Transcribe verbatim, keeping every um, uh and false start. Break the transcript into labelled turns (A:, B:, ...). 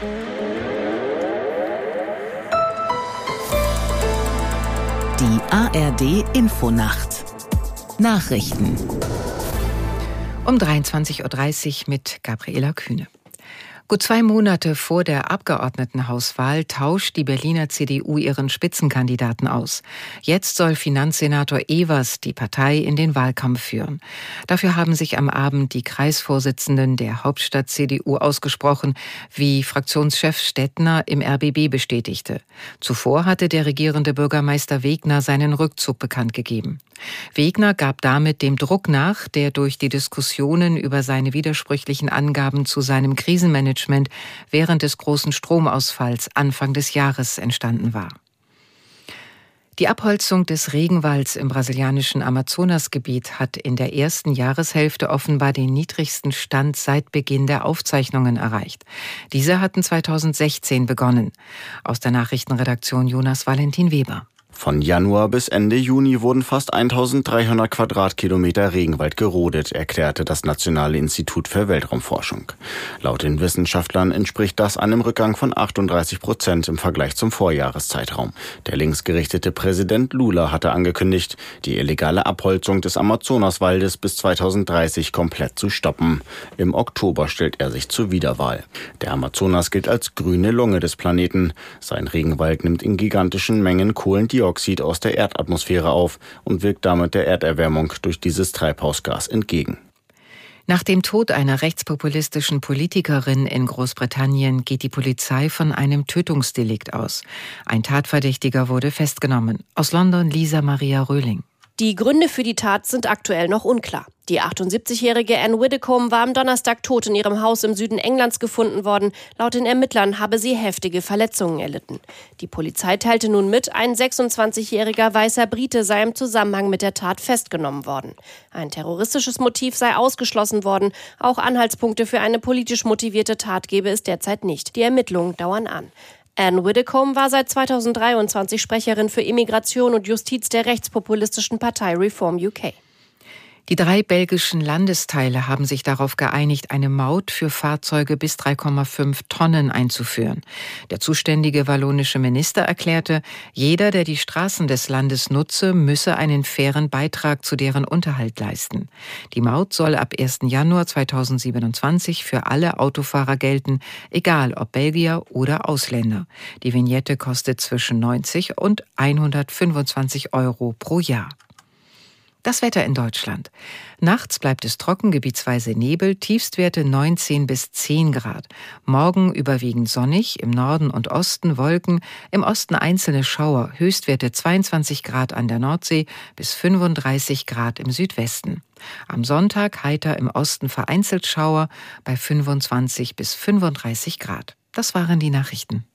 A: Die A R D-Infonacht. Nachrichten.
B: Um dreiundzwanzig Uhr dreißig mit Gabriela Kühne. Gut zwei Monate vor der Abgeordnetenhauswahl tauscht die Berliner C D U ihren Spitzenkandidaten aus. Jetzt soll Finanzsenator Evers die Partei in den Wahlkampf führen. Dafür haben sich am Abend die Kreisvorsitzenden der Hauptstadt-C D U ausgesprochen, wie Fraktionschef Stettner im R B B bestätigte. Zuvor hatte der regierende Bürgermeister Wegner seinen Rückzug bekannt gegeben. Wegner gab damit dem Druck nach, der durch die Diskussionen über seine widersprüchlichen Angaben zu seinem Krisenmanagement während des großen Stromausfalls Anfang des Jahres entstanden war. Die Abholzung des Regenwalds im brasilianischen Amazonasgebiet hat in der ersten Jahreshälfte offenbar den niedrigsten Stand seit Beginn der Aufzeichnungen erreicht. Diese hatten zweitausendsechzehn begonnen. Aus der Nachrichtenredaktion Jonas Valentin Weber.
C: Von Januar bis Ende Juni wurden fast eintausenddreihundert Quadratkilometer Regenwald gerodet, erklärte das Nationale Institut für Weltraumforschung. Laut den Wissenschaftlern entspricht das einem Rückgang von achtunddreißig Prozent im Vergleich zum Vorjahreszeitraum. Der linksgerichtete Präsident Lula hatte angekündigt, die illegale Abholzung des Amazonaswaldes bis zweitausenddreißig komplett zu stoppen. Im Oktober stellt er sich zur Wiederwahl. Der Amazonas gilt als grüne Lunge des Planeten. Sein Regenwald nimmt in gigantischen Mengen Kohlendioxid aus der Erdatmosphäre auf und wirkt damit der Erderwärmung durch dieses Treibhausgas entgegen.
B: Nach dem Tod einer rechtspopulistischen Politikerin in Großbritannien geht die Polizei von einem Tötungsdelikt aus. Ein Tatverdächtiger wurde festgenommen. Aus London Lisa Maria Röhling.
D: Die Gründe für die Tat sind aktuell noch unklar. Die achtundsiebzigjährige Anne Widdecombe war am Donnerstag tot in ihrem Haus im Süden Englands gefunden worden. Laut den Ermittlern habe sie heftige Verletzungen erlitten. Die Polizei teilte nun mit, ein sechsundzwanzigjähriger weißer Brite sei im Zusammenhang mit der Tat festgenommen worden. Ein terroristisches Motiv sei ausgeschlossen worden. Auch Anhaltspunkte für eine politisch motivierte Tat gebe es derzeit nicht. Die Ermittlungen dauern an. Anne Widdecombe war seit zweitausenddreiundzwanzig Sprecherin für Immigration und Justiz der rechtspopulistischen Partei Reform U K.
B: Die drei belgischen Landesteile haben sich darauf geeinigt, eine Maut für Fahrzeuge bis drei Komma fünf Tonnen einzuführen. Der zuständige wallonische Minister erklärte, jeder, der die Straßen des Landes nutze, müsse einen fairen Beitrag zu deren Unterhalt leisten. Die Maut soll ab ersten Januar zweitausendsiebenundzwanzig für alle Autofahrer gelten, egal ob Belgier oder Ausländer. Die Vignette kostet zwischen neunzig und hundertfünfundzwanzig Euro pro Jahr. Das Wetter in Deutschland. Nachts bleibt es trocken, gebietsweise Nebel, Tiefstwerte neunzehn bis zehn Grad. Morgen überwiegend sonnig, im Norden und Osten Wolken, im Osten einzelne Schauer, Höchstwerte zweiundzwanzig Grad an der Nordsee bis fünfunddreißig Grad im Südwesten. Am Sonntag heiter im Osten vereinzelt Schauer bei fünfundzwanzig bis fünfunddreißig Grad. Das waren die Nachrichten.